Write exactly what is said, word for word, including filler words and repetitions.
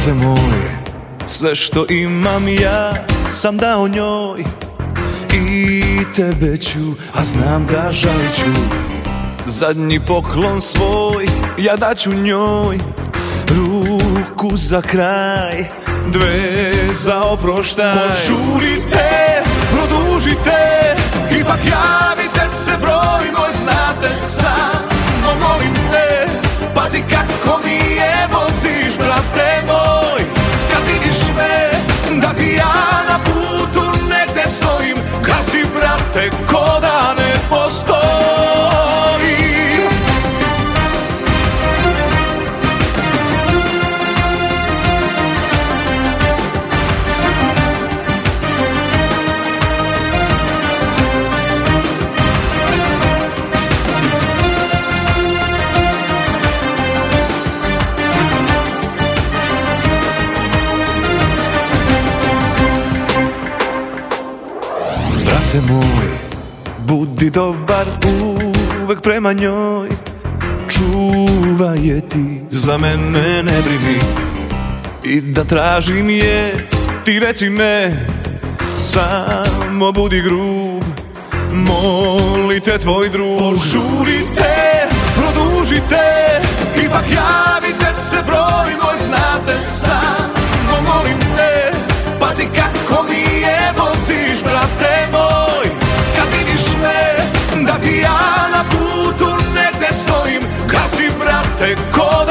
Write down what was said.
brate moj, sve što imam ja sam dao njoj. I tebe ću, a znam da žalit ću, zadnji poklon svoj ja daću njoj. Ruku za kraj, dve za oproštaj. Požurite, produžite, ipak javite se, broj moj znate samo, molim te. Pazi kako mi je voziš, brate moj, kad vidiš me da ti ja na putu negde stojim. Gazi, brate, ko da ne postojim. Brate moj, budi dobar uvek prema njoj, čuvaj je ti, za mene ne brini. I da tražim je, ti reci ne, samo budi grub, molite tvoj drug. Požurite, produžite, ipak javite se, broj moj znate samo, molim te. Pazi kako mi je voziš, brate moj, kad vidiš me da ti ja na putu negde stojim. Gazi, brate, ko